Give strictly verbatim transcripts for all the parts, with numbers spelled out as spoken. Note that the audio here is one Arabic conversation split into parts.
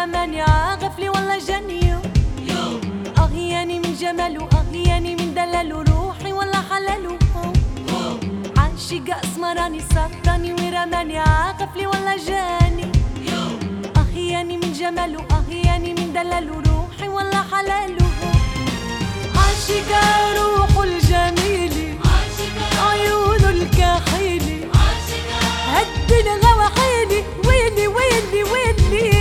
ورماني عغفلي والله جاني. اه ياني من جماله، اه ياني من دلاله، روحي والله حلاله. عاشق اسمراني سطرني ورماني عغفلي والله جاني. اه ياني من جماله، اه ياني من دلاله، روحي والله حلاله. عاشقة روحه الجميل، عيونه الكحيلي، هد الغوى حيلي، ويلي ويلي ويلي.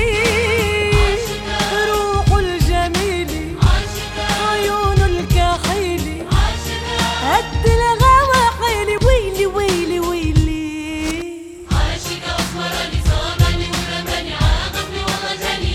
روحه الجميل، عيونه الكحيلي، هد الغوى حيلي، ويلي ويلي ويلي. عاشقة اسمراني صابني ورماني عغفلي والله جاني.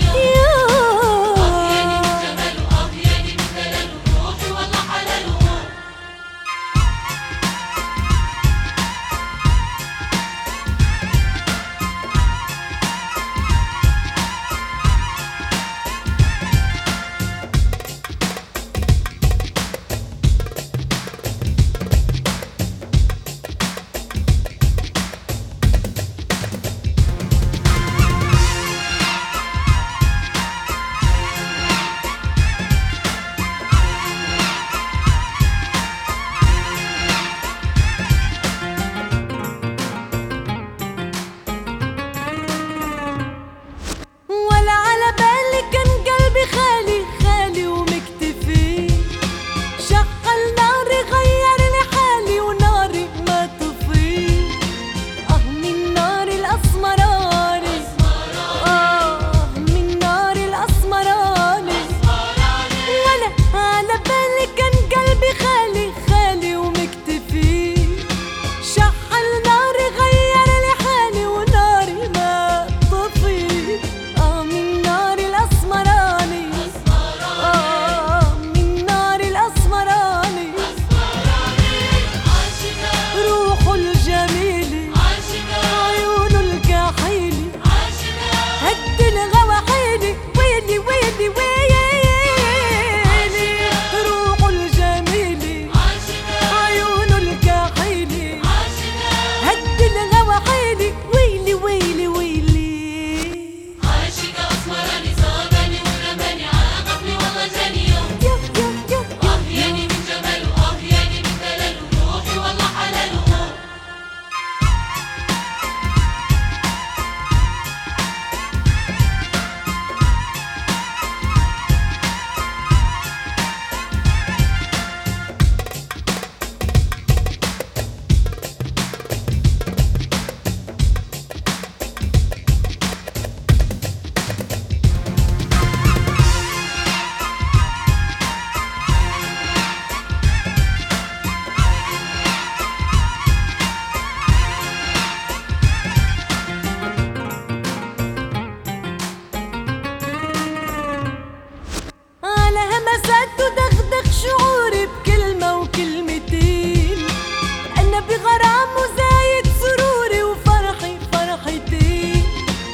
دغدغ شعوري بكلمة وكلمتين، أنا بغرامه زايد سروري وفرحي فرحتين.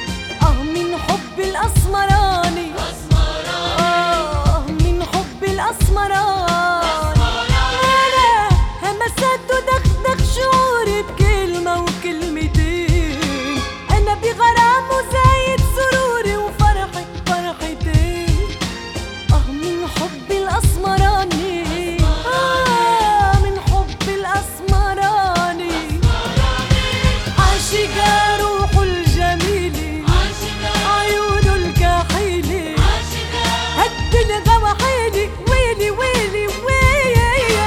آه من حب الأسمراني، آه من حب الأسمراني. أنا همسات ودغدغ شعوري بكلمة وكلمتين، أنا بغرامه زايد سروري وفرحي فرحتين. آه من حب الأسمراني، آه من حب الأسمراني. عاشقة روحه الجميل، عيونه الكحيلي، هد الغوى حيلي، ويلي ويلي ويلي.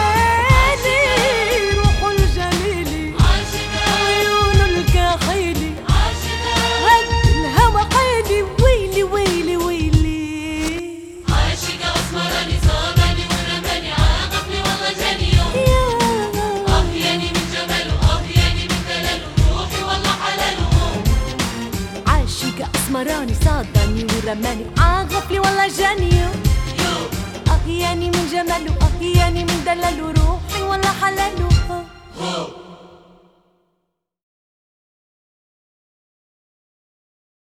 روحه الجميل، عيونه الكحيلي، هد الهوى حيلي، ويلي ويلي ويلي. عاشقة اسمراني صابني ورماني عغفلي والله جاني. اه ياني من جماله، اه ياني من دلاله، روحي والله حلاله. عاشقة اسمراني صادني ورماني عغفلي والله جاني. اه ياني من جماله، اه ياني من دلاله، روحي والله حلاله.